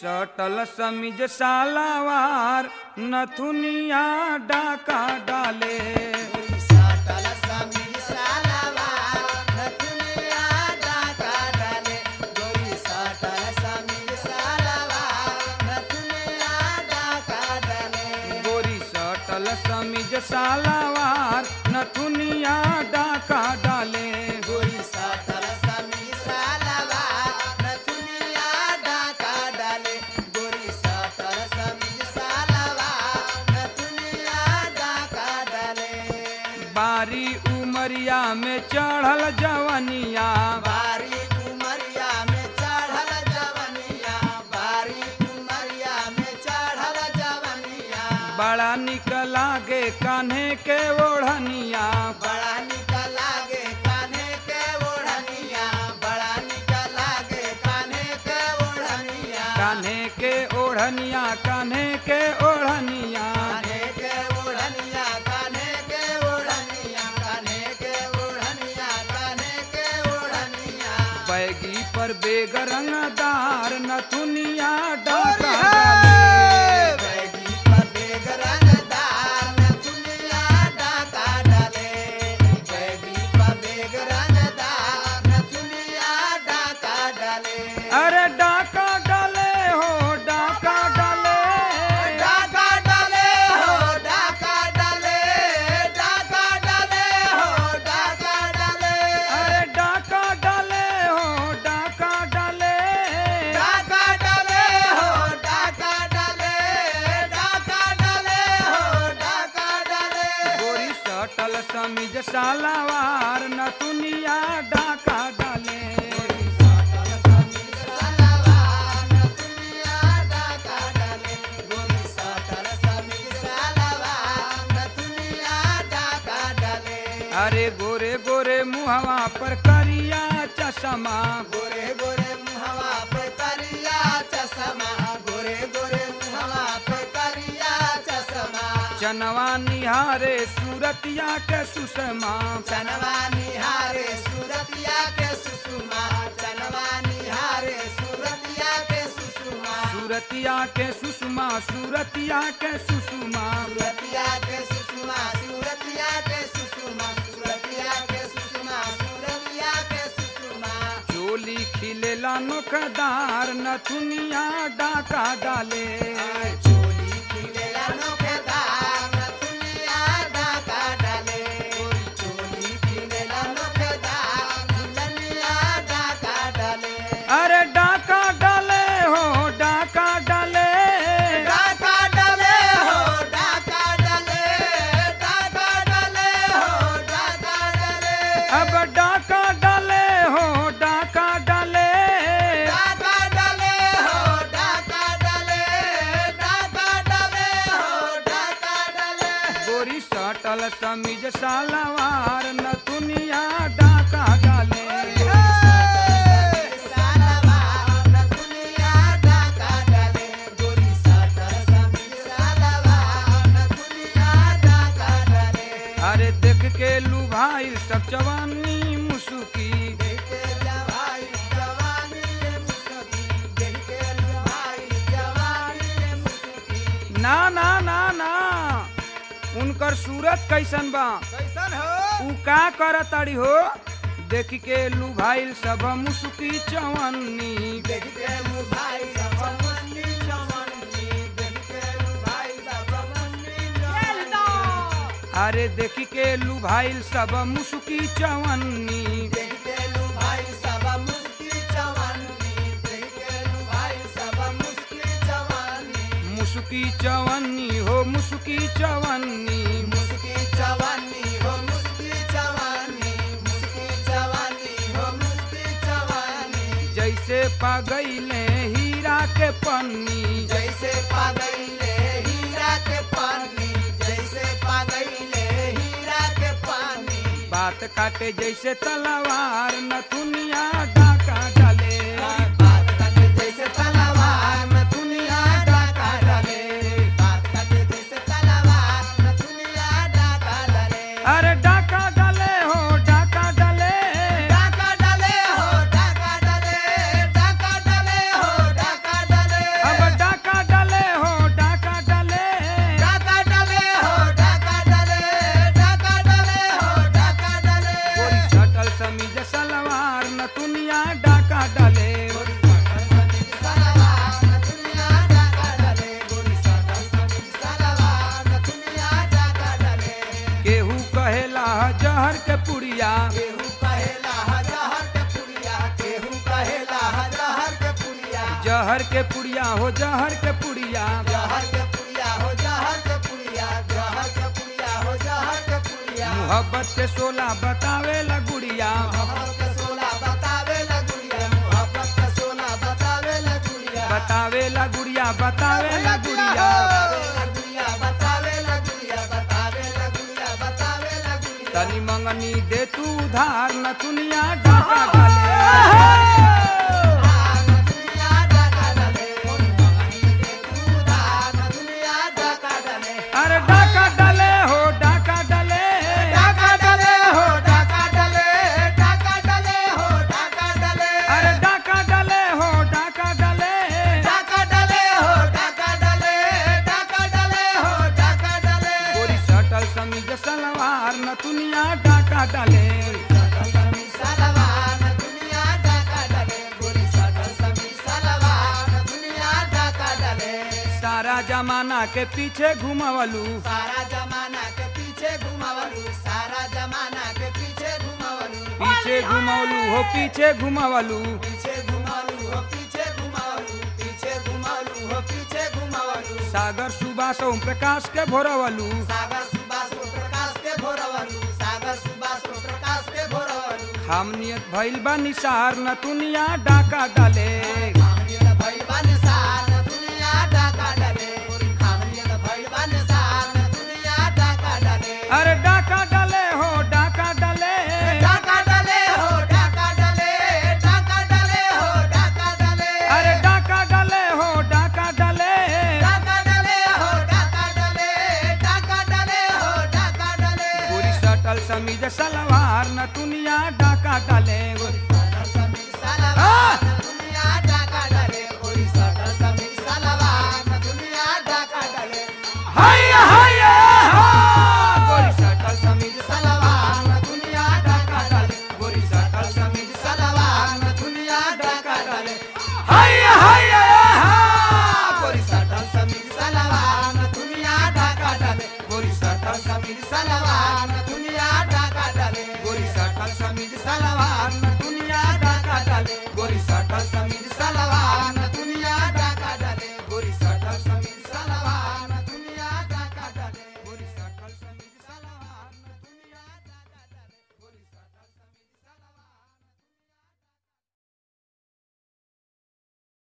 सटल समिज सालावार नथुनिया डाका डाले। सटल समीज सालावार नथुनिया डाका डाले। गोरी सटल समीज सालावार नथुनिया डाका डाले। गोरी सटल समिज सालावार नथुनिया डाका डाले। गोरी सटल समीज सालावार नथुनिया डाका डाले। गोरी सटल समीज सालावार नथुनिया डाका डाले। बारी उमरिया में चढ़ल जवनिया बारी उमरिया में चढ़ल जवनिया। बारी उमरिया में चढ़ल जवनिया। बड़ा निक लागे कान्हे के ओढ़निया। बड़ा निक लागे कान्हे के ओढ़निया। बड़ा निक लागे कान्हे के ओढ़निया। कान्हे के ओढ़निया कान्हे के ओढ़निया। कान्हे के ओढ़निया कान्हे के ओढ़निया। कान्हे के ओढ़निया कान्हे के ओढ़निया। बैगी पर बेग रंगदार नथुनिया डाका डाले। बैगी पर बेग रंगदार नथुनिया डाका डाले। बैगी पर बेग रंगदार नथुनिया डाका डाले। अरे डाका डाले हो डाका डाले। डाका डाले हो डाका डाले। डाका डाले हो डाका डाले। अरे डाका डाले हो डाका डाले। डाका डाले हो डाका डाले। डाका डाले हो डाका डाले। गोरी सटल समिज सालावार नथुनिया डाका डाले। सालावार नथुनिया डाका डाले। गोरी सटल समीज सालावार नथुनिया डाका डाले। अरे गोरे गोरे मुहवा पर करिया चश्मा। गोरे गोरे मुहवा पे करिया चश्मा। गोरे गोरे मुहवा पे करिया चश्मा। चनवा निहारे सूरतिया के सुषमा। चनवा निहारे सूरतिया के सुषमा। चनवा निहारे सूरतिया के सुषमा। सूरतिया के सुषमा सूरतिया के सुषमा। सूरतिया के सुषमा। सूरतिया के सुषमा। सूरतिया के सुषमा। सूरतिया के सुषमा। चोली खिलेला नोखदार नथुनिया डाका डाले। चोली खिलेला नोखदार नथुनिया डाका डाले। चोली खिलेला नोखदार नथुनिया डाका डाले। अरे डाका डाले हो डाका डाले। डाका डाले हो डाका डाले। डाका डाले हो डाका डाले। अब डाका डाले हो डाका डाले। डाका डाले हो डाका डाले। डाका डाले हो डाका डाले। गोरी सटल समिज सालावार नथुनिया डाका डाले। सालावार नथुनिया डाका डाले। गोरी सटल समीज सालावार नथुनिया डाका डाले। अरे देख के लुभाई सब जवानी मुसुकी। देख के जवाई जवानी के मुसकी। देख के जवाई जवानी के मुसकी। ना ना ना ना उनकर सूरत कैसन बा। कैसन हो? उ का करताड़ी हो। देख के लुभाइल सब मुसुकी चवन्नी। देख के मुभाई सब मुसकी चवन्नी। देख के मुभाई सब मुसकी चवन्नी। अरे देख के लुभाइल सब मुसुकी चवन्नी। देख के लुभाई सब मुसकी चवन्नी। देख के लुभाई सब मुसकी चवन्नी। मुसुकी चवन्नी हो मुसुकी चवन्नी। मुसकी चवन्नी हो मुसकी चवन्नी। मुसकी चवन्नी हो मुसकी चवन्नी। जैसे पागैले हीरा के पन्नी। जैसे पागैले हीरा के पानी। जैसे पागैले हीरा के पानी। बात काटे जैसे तलवार नथुनिया डाका डाले। बात काटे जैसे तलवार नथुनिया डाका डाले। बात काटे जैसे तलवार नथुनिया डाका डाले। अरे डाका डाले हो डाका डाले। डाका डाले हो डाका डाले। डाका डाले हो डाका डाले। अब जहर के पुड़िया हो जहर के पुड़िया जहर के पुड़िया हो जहर के पुड़िया जहर के पुड़िया हो जहर के पुड़िया मोहब्बत के सोला बतावे ला गुड़िया मोहब्बत के सोला बतावे ला गुड़िया मोहब्बत के सोला बतावे ला गुड़िया बतावे ला गुड़िया बतावे ला गुड़िया बतावे ला गुड़िया बतावे ला गुड़िया बतावे ला गुड़िया तनी मंगनी दे तू उधार न दुनिया डाका डाले दुनिया डाका डाले मंगनी दे तू उधार दुनिया डाका डाले अरे डाका डाले हो डाका डाले डाका डाले हो डाका डाले डाका डाले हो डाका डाले अरे डाका डाले हो डाका डाले डाका डाले हो डाका डाले डाका डाले हो डाका डाले गोरी सटल समीज सलवार न दुनिया डाका डाले समी सलवार दुनिया डाका डाले गोरी सटल समी सलवार दुनिया डाका डाले सारा जमाना के पीछे घुमावलू सारा जमाना के पीछे घुमावलू सारा जमाना के पीछे घुमावलू पीछे घुमावलू हो पीछे घुमावलू पीछे घुमावलू हो पीछे घुमावलू पीछे घुमावलू हो पीछे घुमावलू सागर सुभाष ओम प्रकाश के भोरवलू सागर सुभाष को प्रकाश के भोरवलू सागर सुभाष को प्रकाश के भोरवलू खामनियत भइल बा निसार न दुनिया डाका डाले खामनियत भइल बा निसार दुनिया डाका डाले खामनियत भइल बा निसार दुनिया डाका डाले अरे डाका डाले हो डाका डाले डाका डाले हो डाका डाले डाका डाले हो डाका डाले अरे डाका डाले हो डाका डाले डाका डाले हो डाका डाले डाका डाले हो डाका डाले पूरी सटल समीज सलवार न दुनिया डाका डाले समी सलवार दुनिया डाका डाले गोरी सटल समी सलवार दुनिया डाका डाले हाय हाय हा गोरी सटल समीज सलवार दुनिया डाका डाले गोरी सटल समीज सलवार दुनिया डाका डाले हाय हाय हा गोरी सटल समीज सलवार दुनिया डाका डाले गोरी सटल समीज सलवार दुनिया डाका डाले गोरी सटल समीज सलवार न दुनिया डाका डाले गोरी सटल समीज